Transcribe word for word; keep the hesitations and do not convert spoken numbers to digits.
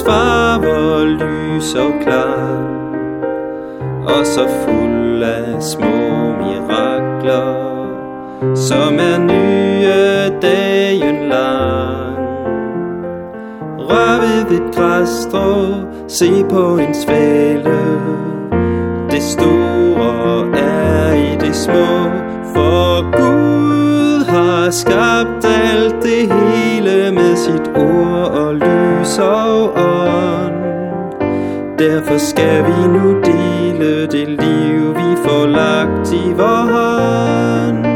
farver lys og klar, og så fuld af små mirakler, som er nye dagen lang. Rør ved et græsstrå, se på en svale. Det store er i det små, for Gud har skabt alt det hele med sit ord og lys og ånd. Derfor skal vi nu dele det liv, vi får lagt i vor hånd.